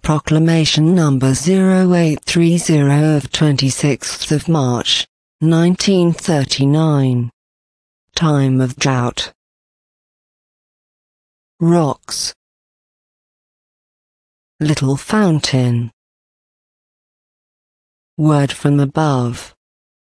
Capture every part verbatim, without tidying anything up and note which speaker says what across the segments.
Speaker 1: Proclamation number zero eight three zero of twenty-sixth of March, nineteen thirty-nine. Time of drought. Rocks. Little fountain. Word from above.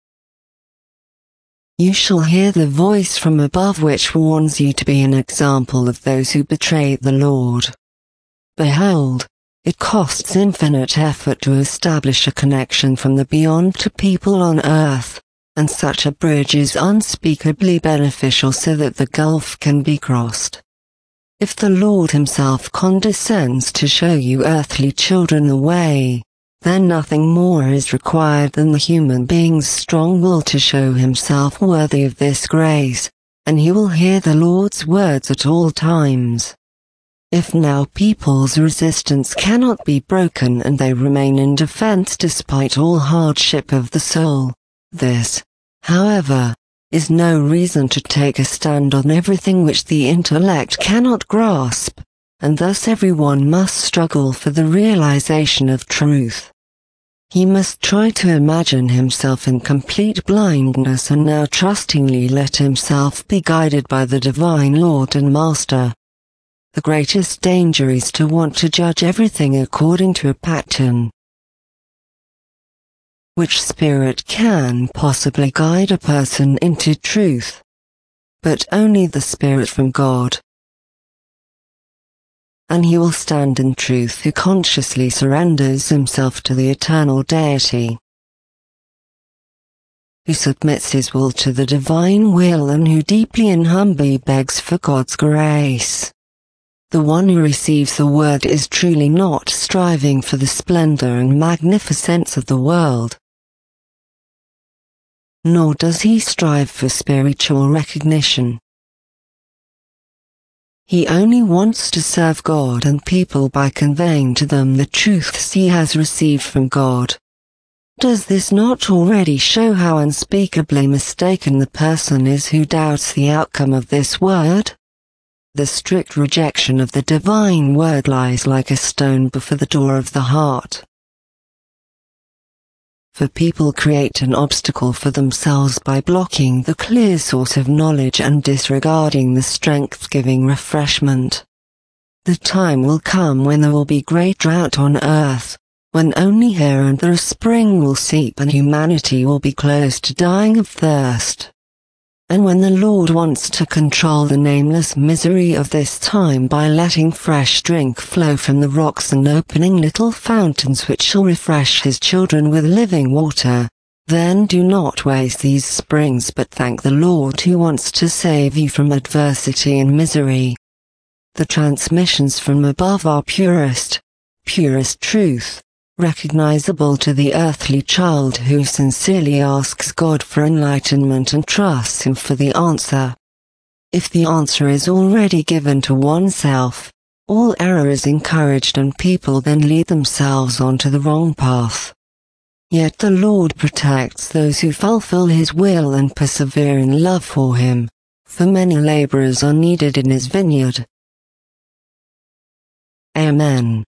Speaker 1: You shall hear the voice from above which warns you to be an example of those who betray the Lord. Behold, it costs infinite effort to establish a connection from the beyond to people on earth, and such a bridge is unspeakably beneficial so that the gulf can be crossed. If the Lord himself condescends to show you earthly children the way, then nothing more is required than the human being's strong will to show himself worthy of this grace, and he will hear the Lord's words at all times. If now people's resistance cannot be broken and they remain in defense despite all hardship of the soul, this, however, is no reason to take a stand on everything which the intellect cannot grasp, and thus everyone must struggle for the realization of truth. He must try to imagine himself in complete blindness and now trustingly let himself be guided by the divine Lord and Master. The greatest danger is to want to judge everything according to a pattern. Which spirit can possibly guide a person into truth? But only the Spirit from God. And he will stand in truth who consciously surrenders himself to the eternal deity, who submits his will to the divine will and who deeply and humbly begs for God's grace. The one who receives the word is truly not striving for the splendor and magnificence of the world, nor does he strive for spiritual recognition. He only wants to serve God and people by conveying to them the truths he has received from God. Does this not already show how unspeakably mistaken the person is who doubts the outcome of this word? The strict rejection of the divine word lies like a stone before the door of the heart. For people create an obstacle for themselves by blocking the clear source of knowledge and disregarding the strength-giving refreshment. The time will come when there will be great drought on earth, when only here and there a spring will seep and humanity will be close to dying of thirst. And when the Lord wants to control the nameless misery of this time by letting fresh drink flow from the rocks and opening little fountains which shall refresh his children with living water, then do not waste these springs but thank the Lord who wants to save you from adversity and misery. The transmissions from above are purest, purest truth, recognizable to the earthly child who sincerely asks God for enlightenment and trusts him for the answer. If the answer is already given to oneself, all error is encouraged and people then lead themselves onto the wrong path. Yet the Lord protects those who fulfill his will and persevere in love for him, for many laborers are needed in his vineyard. Amen.